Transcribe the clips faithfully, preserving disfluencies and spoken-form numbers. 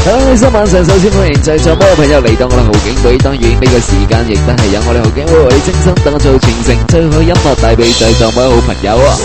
好啦，今晚上首先歡迎在座所有朋友嚟到我哋豪景會，當然呢個時間亦都係有我哋豪景會為你精心打造全城最好音樂帶俾在座每位好朋友啊！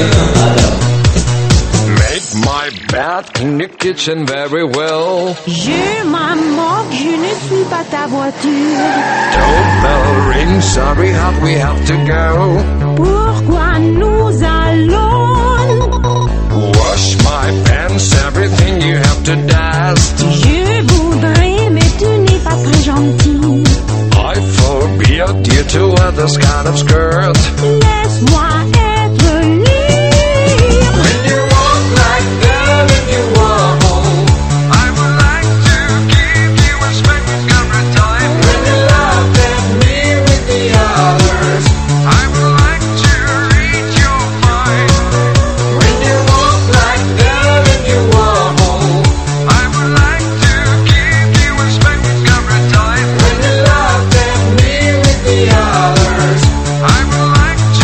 Kitchen very well. Je Dis-moi, moi, que je ne suis pas ta voiture. Doorbell ring, sorry, how we have to go. Pourquoi nous allons Wash my pants, everything you have to dust. Je voudrais, mais tu n'es pas très gentil. I forbid you to wear this kind of skirt. Laisse-moi être libre. When you walk like that and you walk home, I would like to give you a smack every time. When you laugh at me with the others, I would like to read your mind. When you walk like that and you walk home, I would like to give you a smack every time. When you laugh at me with the others, I would like to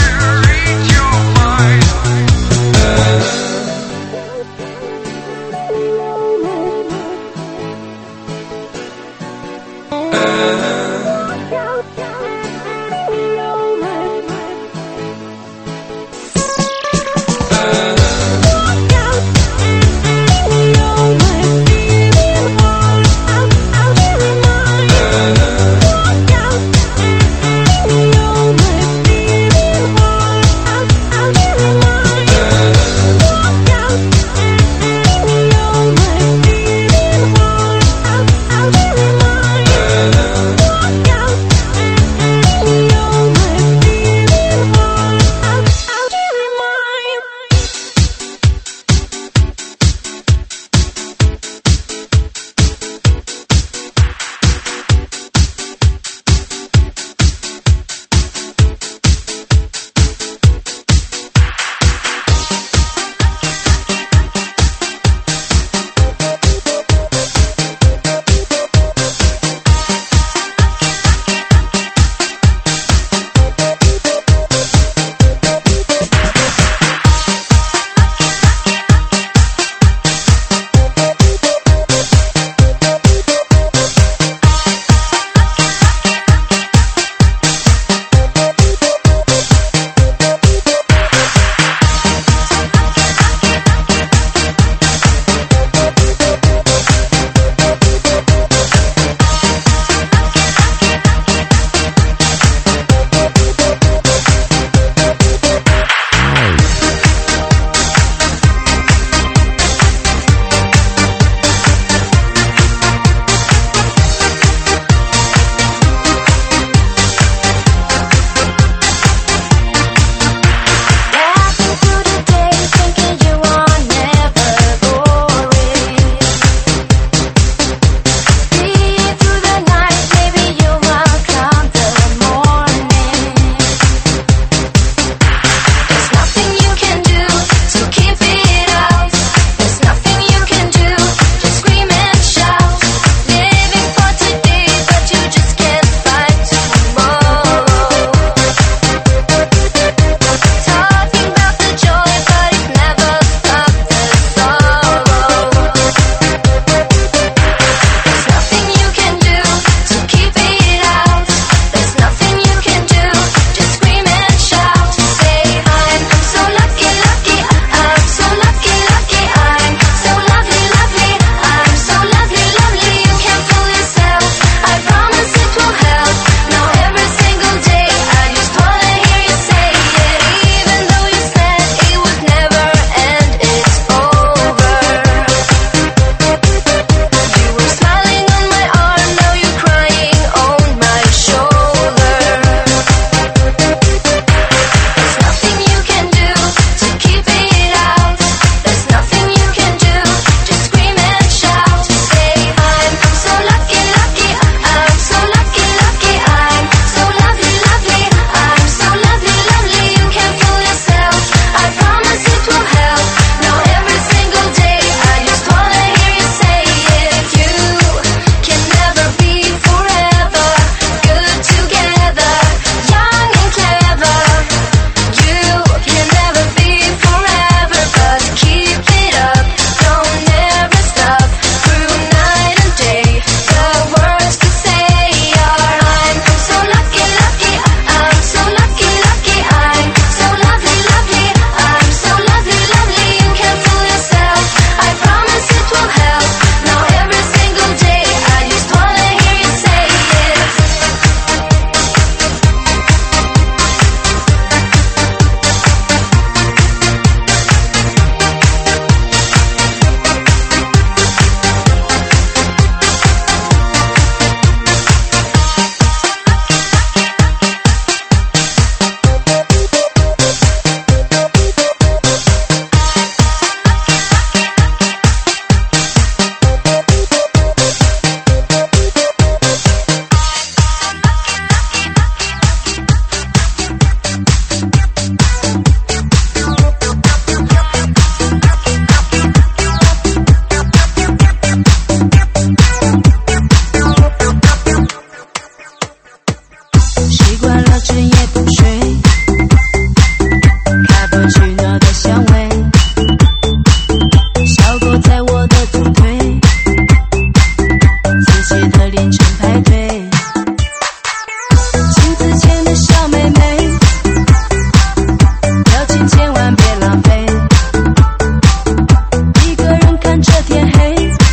四季的凌晨派对，镜子前的小妹妹，表情千万别浪费，一个人看着天黑，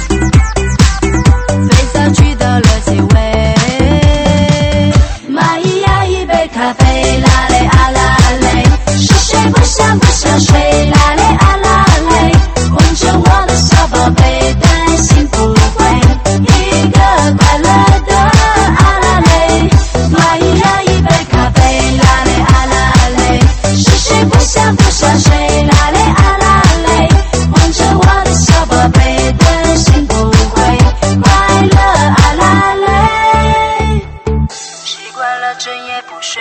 飞扫去到了结尾。买呀一杯咖啡，啦嘞啊啦嘞，是谁不想不想睡，啦嘞啊啦嘞，吻着我的小宝贝，担心不会一个快乐的啊啦嘞。买呀一杯咖啡，啦嘞啊啦嘞，是谁不想不想睡，啦嘞啊啦嘞，吻着我的小宝贝，担心不会快乐啊啦嘞。习惯了整夜不睡，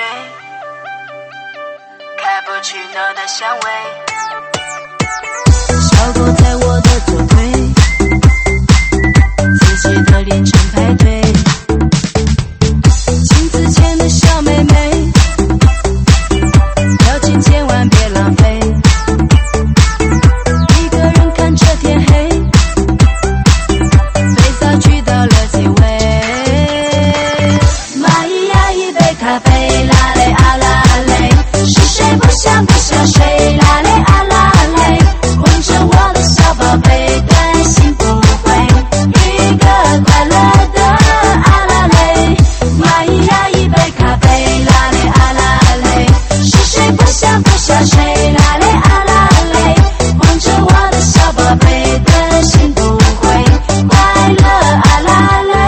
开不去头的香味，小狗在我的左腿，四季的凌晨派对，镜子前的小妹妹，表情千万别浪费，一个人看着天黑，飞扫去到了结尾。买呀一杯咖啡，啦嘞啊啦嘞，是谁不想不想睡，啦嘞啊啦嘞，吻着我的小宝贝，担心不会一个快乐的啊啦嘞。买呀一杯咖啡，啦嘞啊啦嘞，是谁不想不想睡，啦嘞啊啦嘞，吻着我的小宝贝，担心不会快乐啊啦嘞。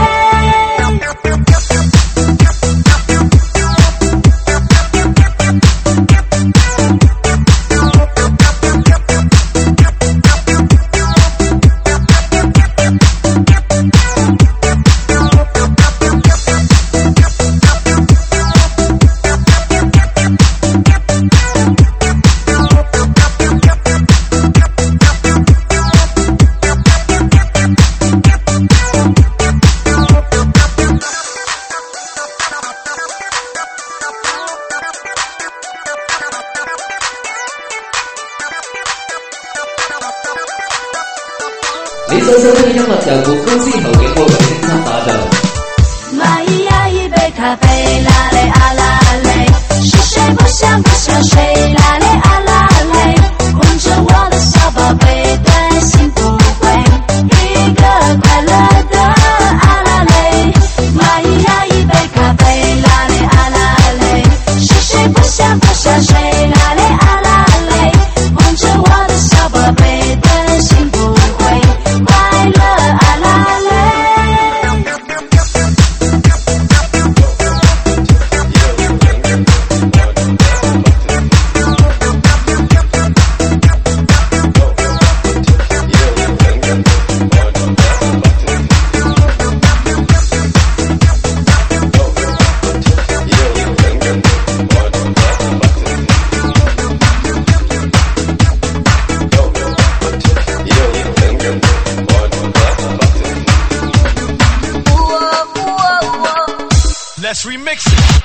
你所收聽嘅音樂由本公司後景會為精心打造。 買呀一杯咖啡，啦嘞啊啦嘞，是誰不想不想睡，啦嘞啊啦嘞，吻着我的小寶貝，擔心不會一個快樂的啊啦嘞。買呀一杯咖啡，啦嘞啊啦嘞，是誰不想不想睡，啦嘞啊啦嘞，吻着我的小寶貝，擔心不會快樂啊啦嘞。 Let's remix it.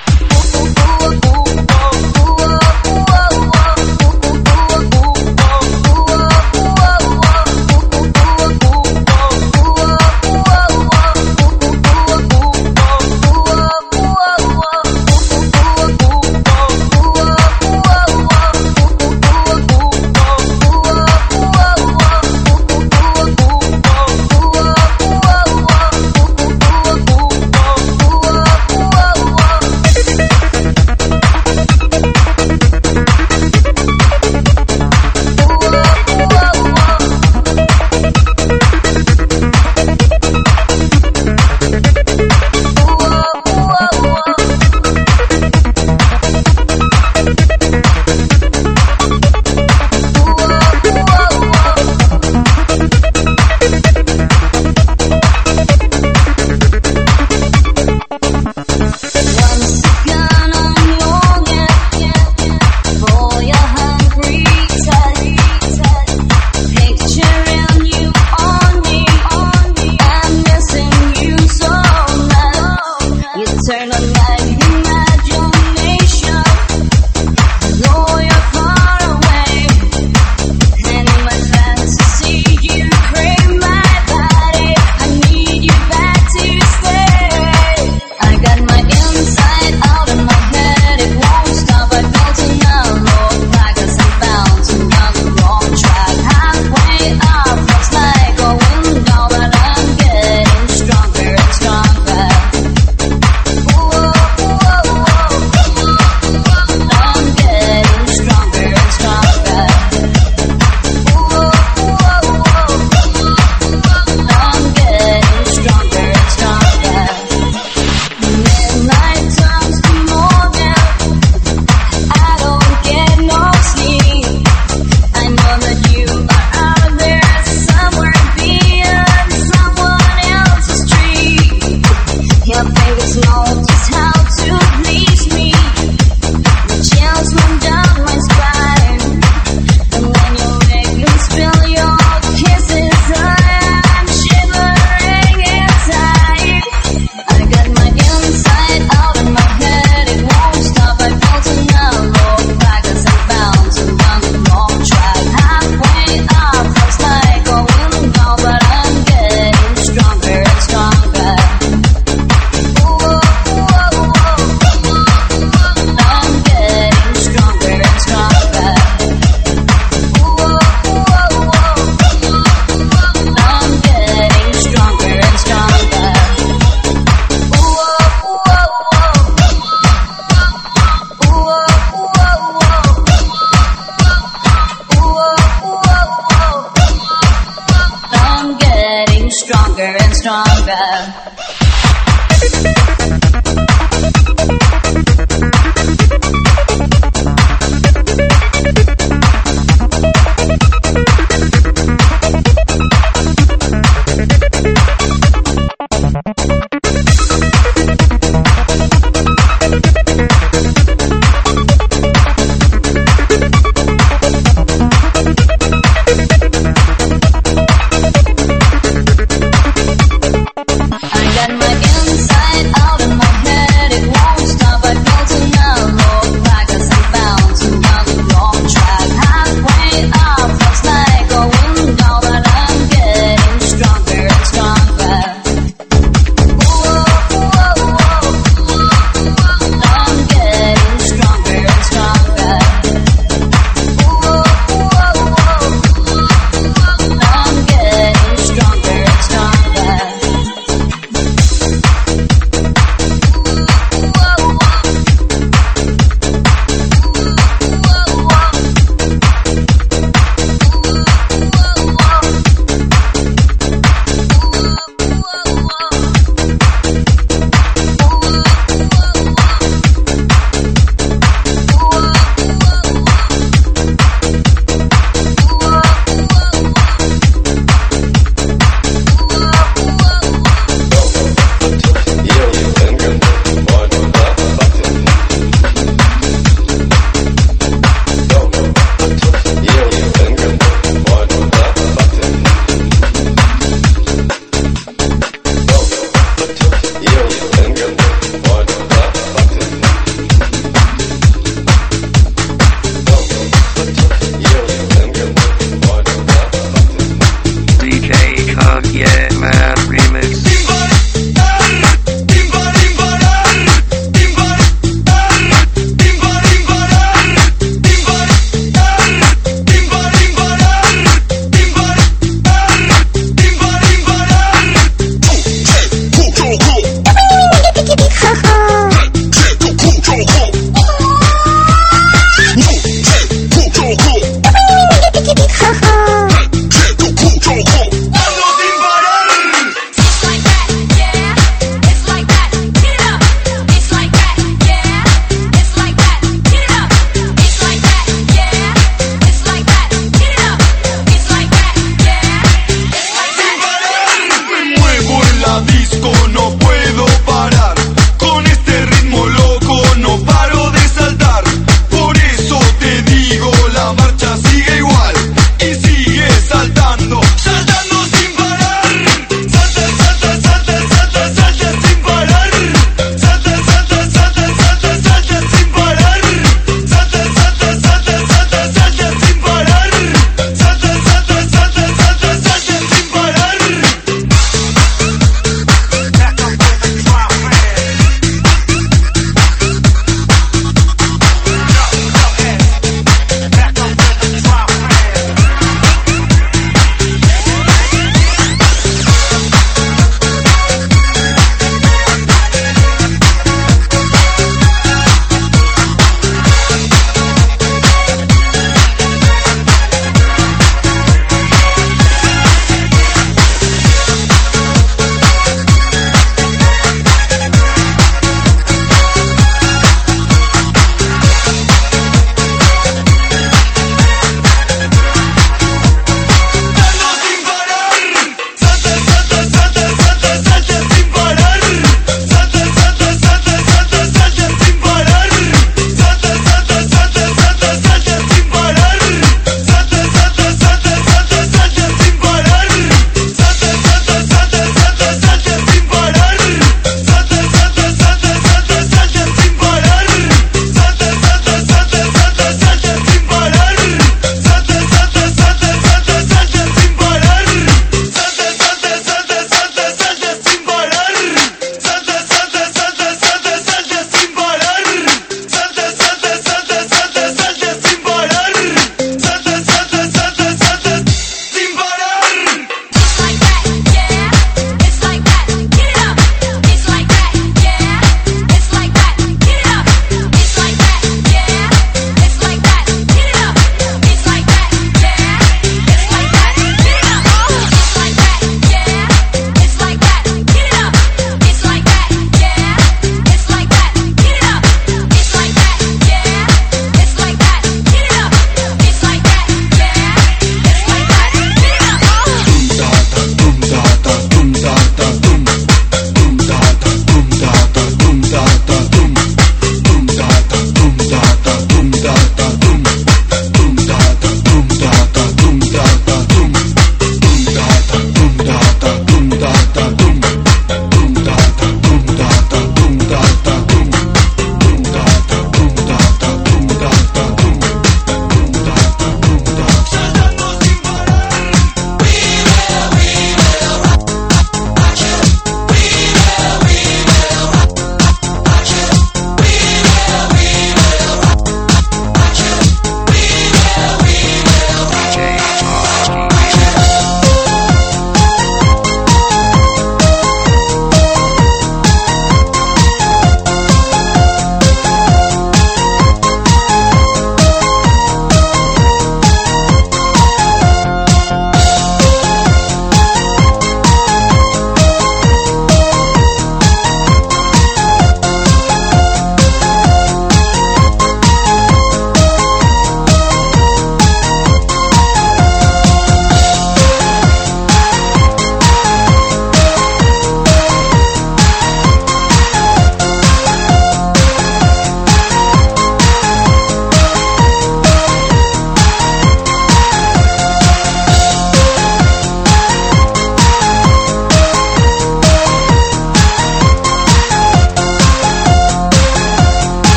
Stronger and stronger.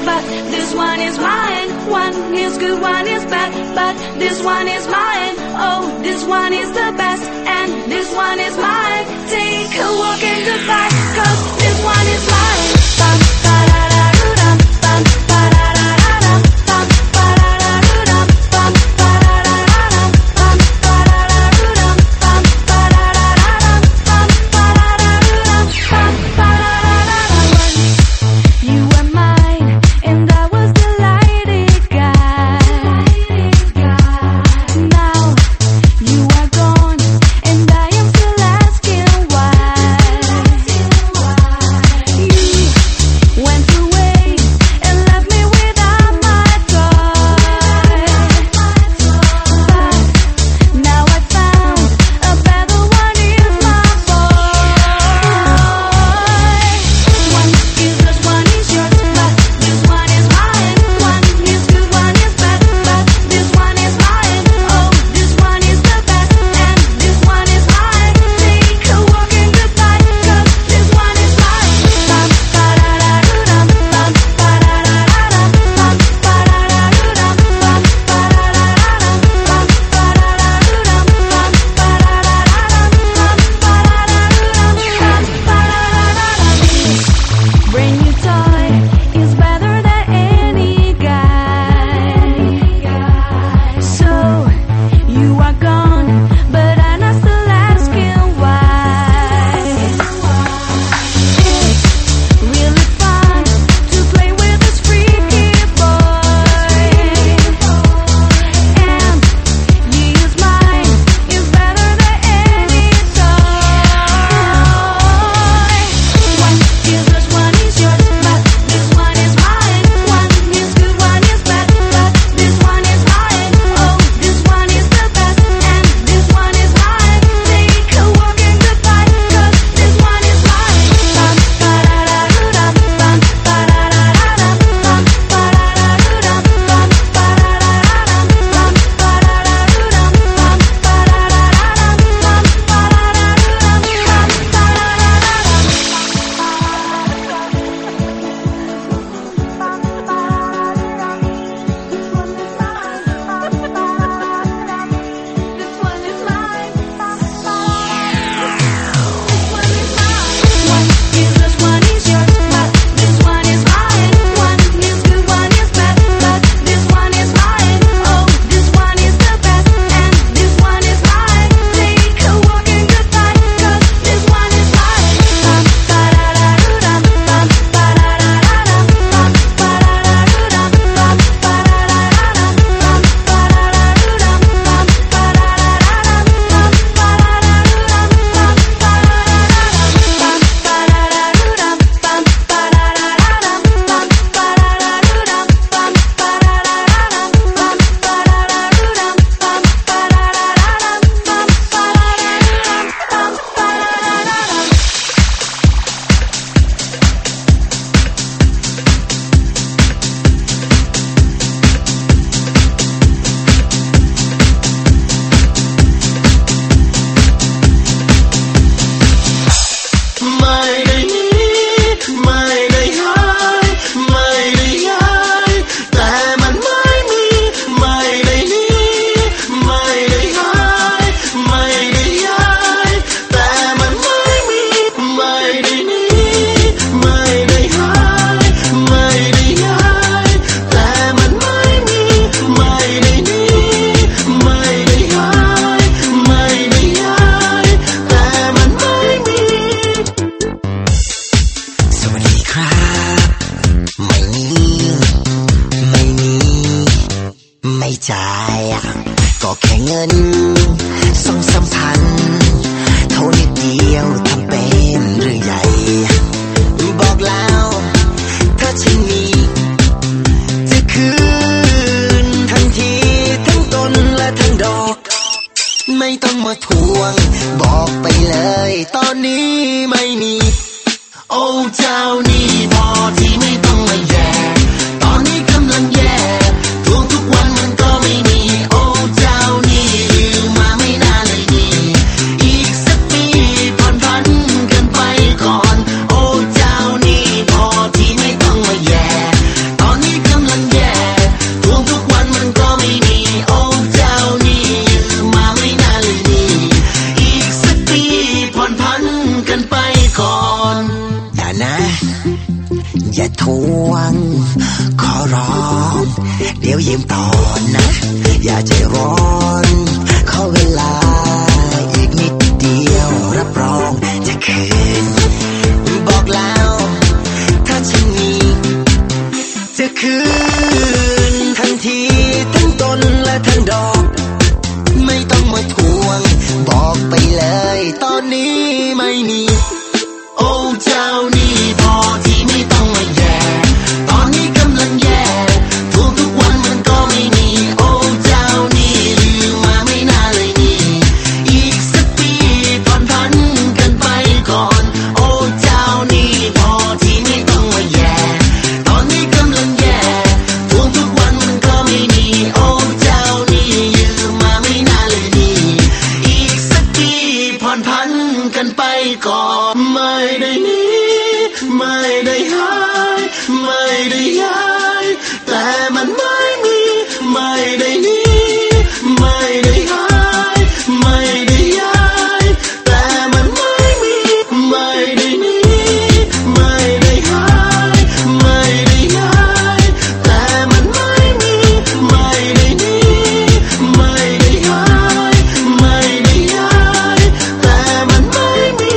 but this one is mine. One is good, one is bad, but this one is mine. Oh, this one is the best, and this one is mine. Take a walk and goodbye, 'cause this one is mine. Bum, ba-da-da-doo-dum, bum, ba-da-da-da-dum, bum, ba-da-da-doo-dum, bum, ba-da-da-da-dum, bum, ba-da-da-doo-dum, bum, ba-da-da-da-dum, bum, ba-da-da-doo-dum, bum, ba-da-da-da-dum. You were mine, and I was delighted, guy. Now you are gone, and I am still asking why. You went away and left me without my toy. But now I found a better one is my boy. One is yours, one is yours, but this one is mine. One is good, one is bad, but this one is mine. Oh, this one is the best, and this one is mine. Take a walk and goodbye, 'cause this one is mine. Bum, ba-da-da-doo-dum, bum, ba-da-da-da-dum, bum, ba-da-da-doo-dum, bum, ba-da-da-da-dum, bum, ba-da-da-doo-dum, bum, ba-da-da-da-dum, bum, ba-da-da-doo-dum, bum, ba-da-da-da-dum. Brand new toy is better than any guy. So you are gone, but I'm not still asking why. It's really fun to play with this freaky boy, and you use mine is better than any toy. One is yours, one is yours, but this one is mine. One is good, one is bad, but this one is mine. Oh, this one is the best, and this one is mine. Take a walk and goodbye, 'cause this one is mine. Bum, ba-da-da-doo-dum, bum, ba-da-da-da-dum, bum, ba-da-da-doo-dum, bum, ba-da-da-da-dum, bum, ba-da-da-doo-dum, bum, ba-da-da-da-dum, bum, This one is mine. One is yours, one is yours, but this one is mine. One is good, one is bad, but this one is mine. Oh, this one is the best, and this one is mine. Take a walk and goodbye, 'cause this one is mine. Bum, ba-da-da-doo-dum, bum, ba-da-da-da-dum, bum, ba-da-da-doo-dum, bum, ba-da-da-da-dum, bum, ba-da-da-doo-dum, bum, ba-da-da-da-dum, bum, ba-da-da-doo-dum, bum, ba-da-da-da-dum, bum, ba-da-da-doo-dum, bum, ba-da-da-da-dum, bum, ba-da-da-doo-dum, bum, ba-da-da-da-dum, bum, ba-da-da-doo-dum, bum, ba-da-da-da-dum, bum, ba-da-da-da-dum, bum, ba-da-da-da-dum. ไม่ได้หนีไม่ได้หายไม่ได้ย้ายแต่มันไม่มีไม่ได้หนีไม่ได้หายไม่ได้ย้ายแต่มันไม่มีไม่ได้หนีไม่ได้หายไม่ได้ย้ายแต่มันไม่มีไม่ได้หนีไม่ได้หายไม่ได้ย้ายแต่มันไม่มี สวัสดีครับไม่มีไม่มีไม่จ่ายก็แค่เงินสองสามพันเท่านิดเดียวทำเป็นเรื่องใหญ่บอกแล้วถ้าฉันมีจะคืนทันทีทั้งต้นและทั้งดอก ไม่ต้องมาทวงบอกไปเลยตอนนี้ไม่มี โอ้เจ้านี่พอที่ไม่ต้องมาแย่ตอนนี้กำลังแย่ทวงทุกวันมันก็ไม่มี โอ้เจ้านี่ลืมมาไม่นานเลยนี่อีกสักปีผ่อนผันกันไปก่อน โอ้เจ้านี่พอที่ไม่ต้องมาแย่ตอนนี้นะ อย่าทวงขอร้องเดี๋ยวยืมต่อนะอย่าใจร้อนขอเวลาอีกนิดเดียวรับรองจะคืนบอกแล้วถ้าฉันมีจะคืนทันทีทั้งต้นและทั้งดอกไม่ต้องมาทวงบอกไปเลยตอนนี้ไม่มีโอ้เจ้านี่พอที่ไม่ต้องมาแย่ตอนนี้กำลังแย่ทุกทุกวันมันก็ไม่มีโอ้เจ้านี่ลืมมาไม่น่าเลยนี่อีกสักปีผ่อนผันกันไปก่อนโอ้เจ้านี่พอที่ไม่ต้องมาแย่ตอนนี้กำลังแย่ทุกทุกวันมันก็ไม่มีโอ้เจ้านี่ลืมมาไม่น่าเลยนี่อีกสักปีผ่อนผันกันไปก่อนไม่ได้หนีไม่ได้หายไม่ได้ย้ายแต่มันไม่มีไม่ได้หนีไม่ได้หายไม่ได้ย้ายแต่มันไม่มีไม่ได้หนีไม่ได้หายไม่ได้ย้ายแต่มันไม่มีไม่ได้หนีไม่ได้หายไม่ได้ย้ายแต่มันไม่มี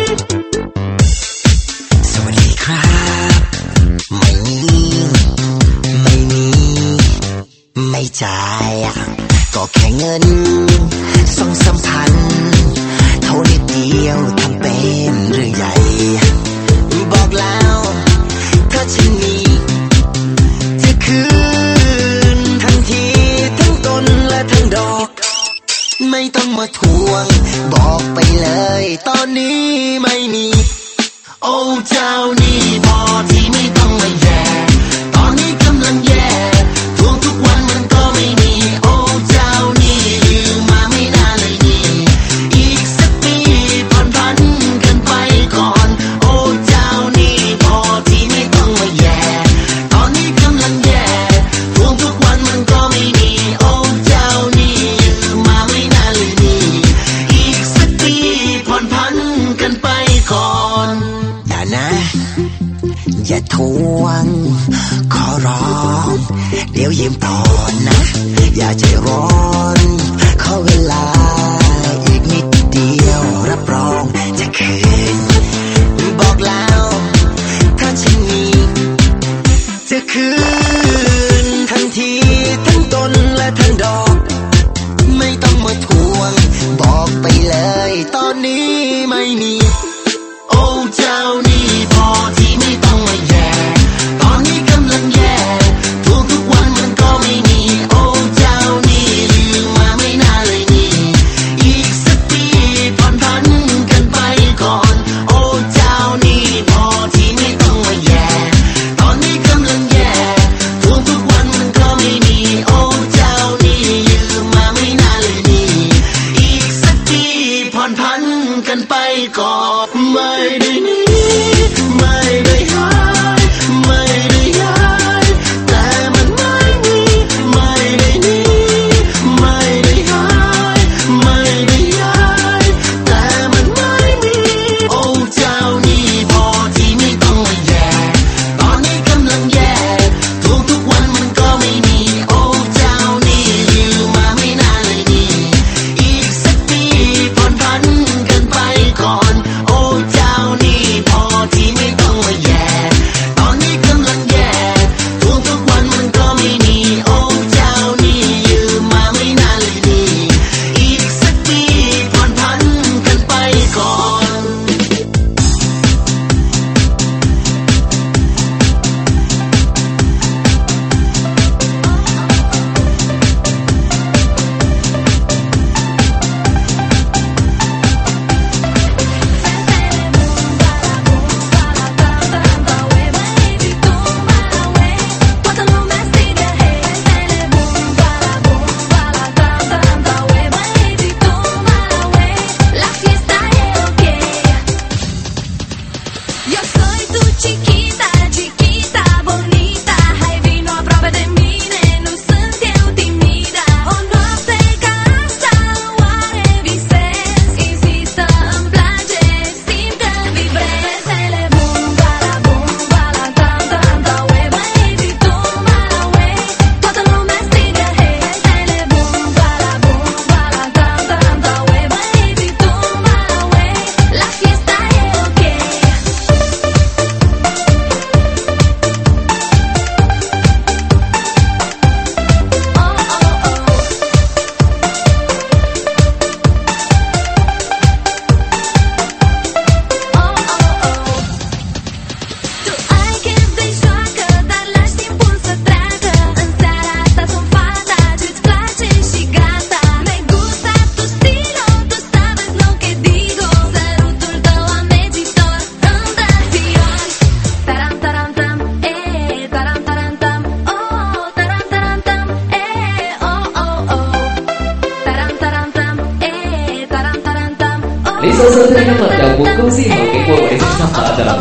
สวัสดีครับไม่มีไม่มีไม่จ่ายก็แค่เงินสองสามพันเท่านิดเดียวทำเป็นเรื่องใหญ่บอกแล้วถ้าฉันมีจะคืนทันทีทั้งต้นและทั้งดอกไม่ต้องมาทวงบอกไปเลยตอนนี้ไม่มีโอ้เจ้านี่พอที่ไม่ต้องมาแย่ตอนนี้กำลังแย่ทวงทุกวันมันก็ไม่มีโอ้เจ้านี่ลืมมาไม่น่าเลยนี่อีกสักปีผ่อนผันกันไปก่อนโอ้เจ้านี่พอที่ไม่ต้องมาแย่ตอนนี้กำลังแย่ทวงทุกวันมันก็ไม่มีโอ้เจ้านี่ลืมมาไม่น่าเลยนี่อีกสักปีผ่อนผันกันไปก่อนอย่านะอย่าทวงขอร้องเดี๋ยวยืมต่อนะอย่าใจร้อนขอเวลาอีกนิดเดียวรับรองจะคืนบอกแล้วถ้าฉันมีจะคืนทันทีทั้งต้นและทั้งดอกไม่ต้องมาทวงบอกไปเลยตอนนี้ไม่มีโอ้เจ้านี่พอที่ไม่ต้องมาแย่ตอนนี้กำลังแย่ทุกทุกวันมันก็ไม่มีโอ้เจ้านี่ลืมมาไม่น่าเลยนี่อีกสักปีผ่อนผันกันไปก่อนโอ้เจ้านี่พอที่ไม่ต้องมาแย่ตอนนี้กำลังแย่收聽今日由本公司同警會為你精心打造。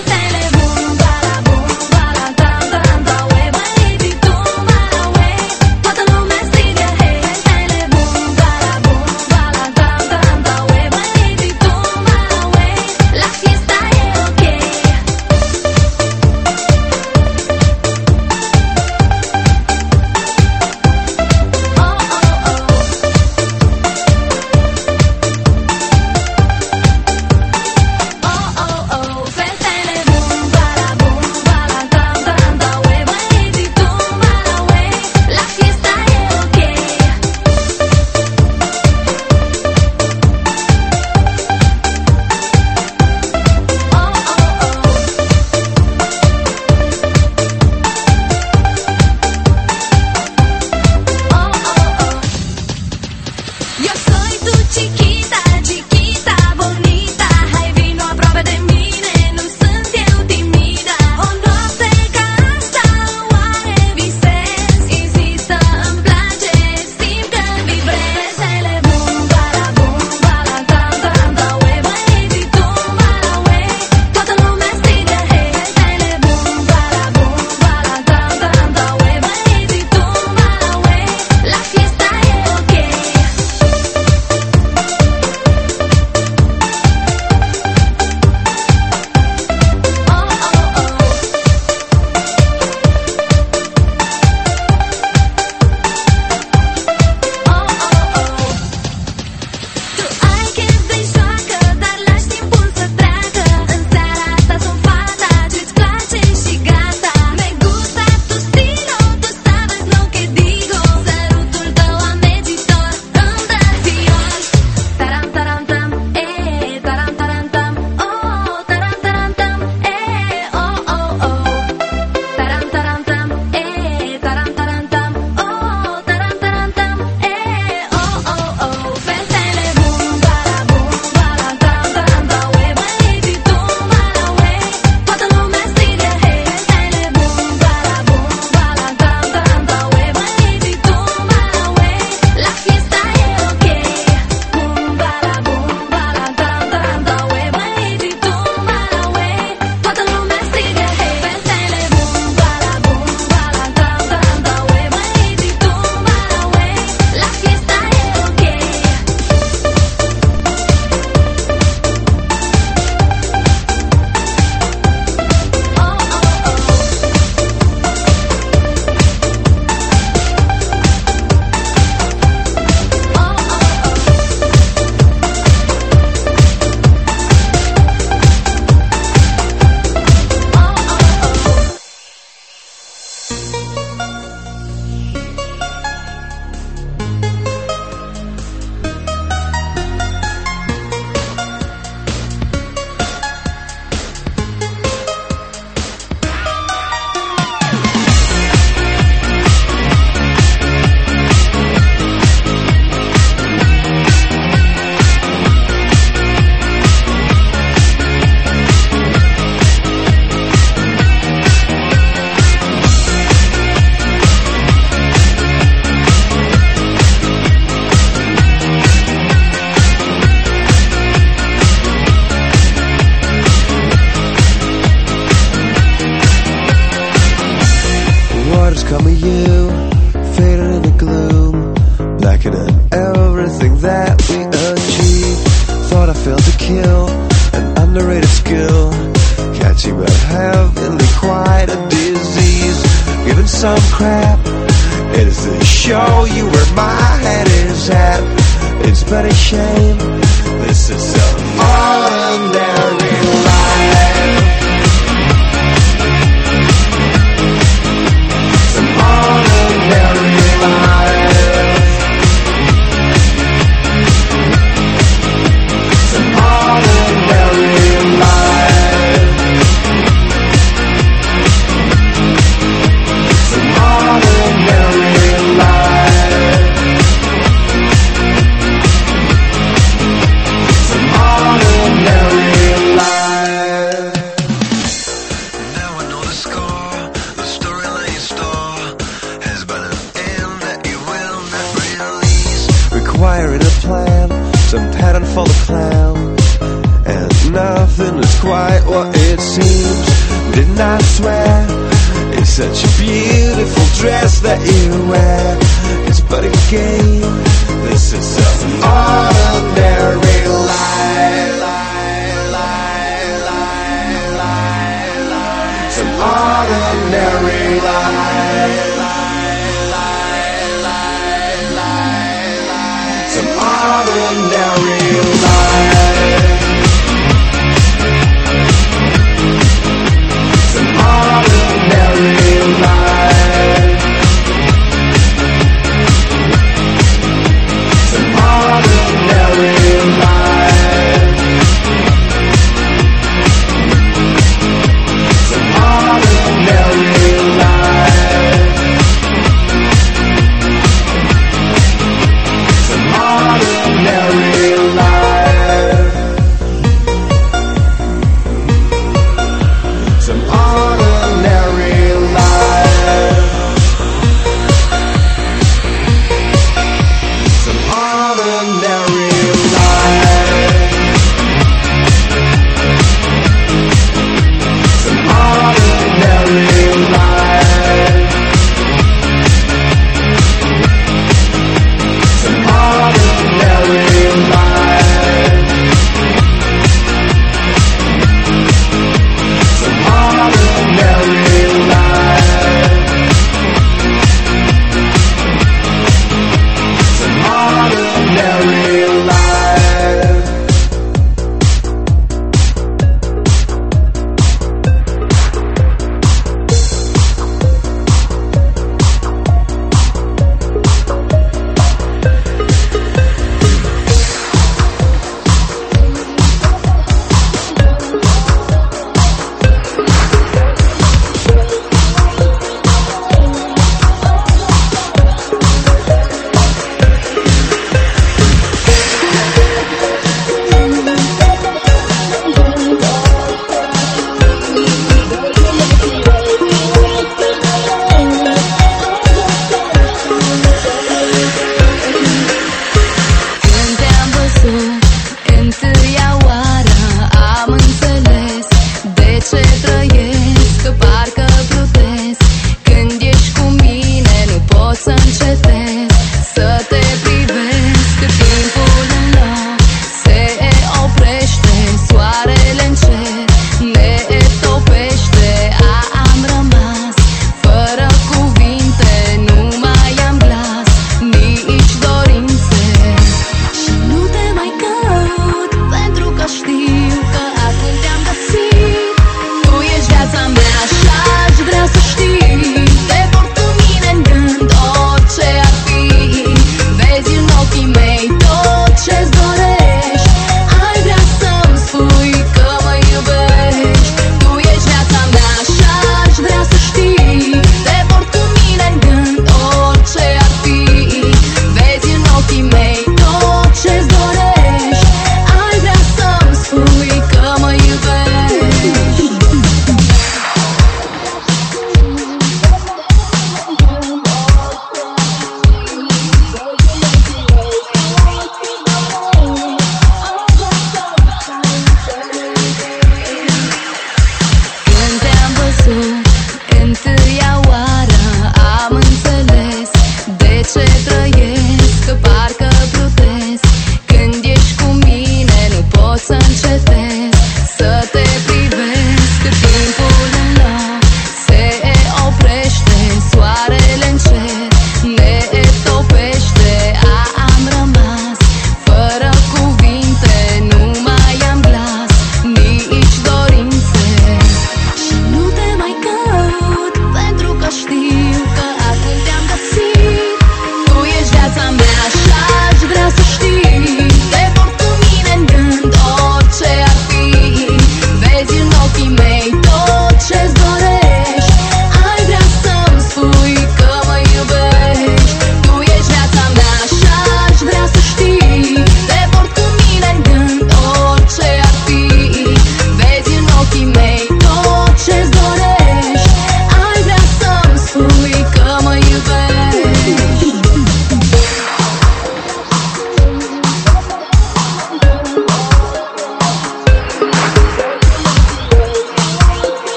Come of you, fading in the gloom, blackening everything that we achieved. Thought I failed to kill, an underrated skill, catching a heavenly quite a disease. Giving some crap, it is the show you where my head is at. It's but a shame, this is an ordinary life. Ordinary life. An ordinary life. An ordinary life. An ordinary life. Now I know the score, the storyline in store has been an end that you will not release. Requiring a plan, some pattern for the clown. quite what it seems. Didn't I swear? It's such a beautiful dress that you wear. It's but a game. This is some ordinary life. Some ordinary life. Some ordinary life. Some ordinary life. Some ordinary life. Some ordinary life.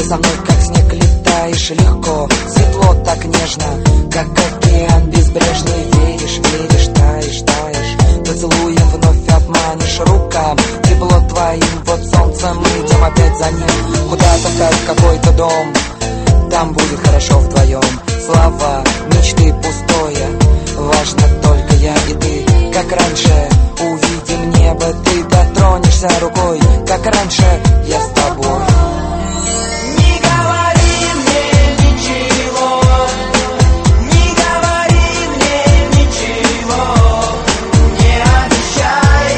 со мной как снег летаешь легко, светло так нежно, как океан безбрежный. Веришь, веришь, таешь, таешь, поцелуем вновь обманешь рукам, тепло твоим, вот солнцем мы идем опять за ним. Куда-то в какой-то дом, там будет хорошо вдвоем. Слова, мечты пустое, важно только я и ты. Как раньше, увидим небо, ты дотронешься рукой. Как раньше, я с тобой. Не говори мне ничего, не говори мне ничего, не обещай,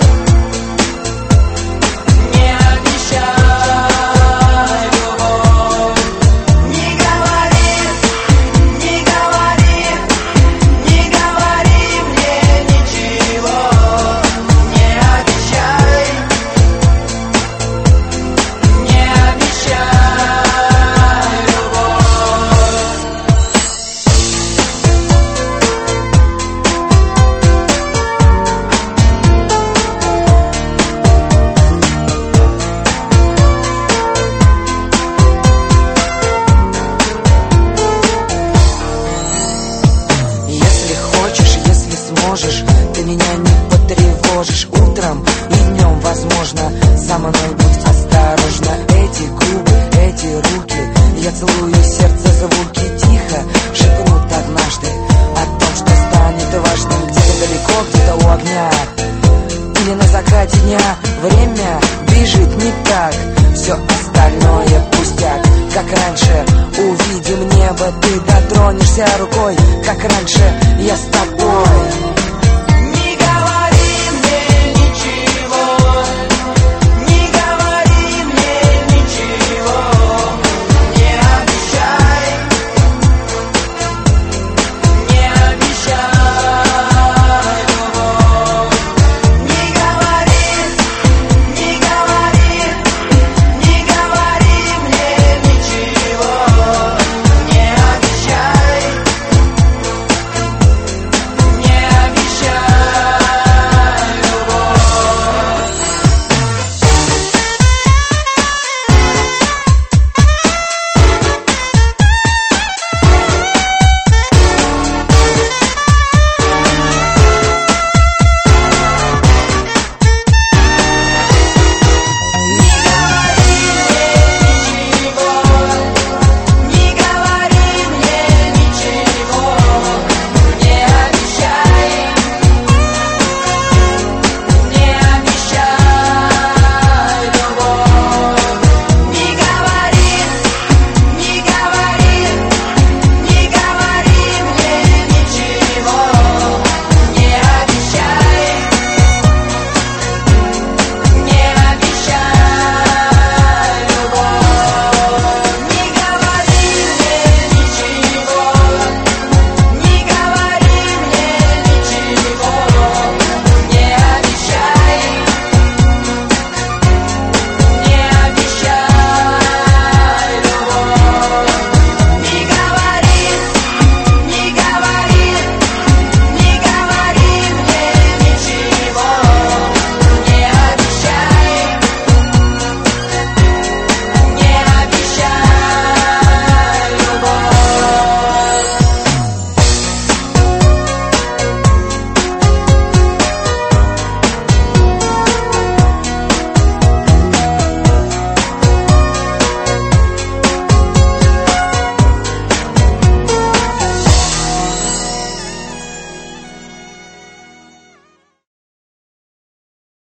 не обещай любовь. Не говори, не говори, не говори мне ничего, не обещай, не обещай любовь. Если хочешь, если сможешь, ты меня не потревожишь. Утром и днем, возможно, со мной будь осторожна. Эти губы, эти руки, я целую сердце звуки. Тихо шепнут однажды о том, что станет важным. Где-то далеко, где-то у огня или на закате дня. Время бежит не так, все остальное пустяк. Как раньше, увидим небо, ты дотронешься рукой. Как раньше, я с тобой.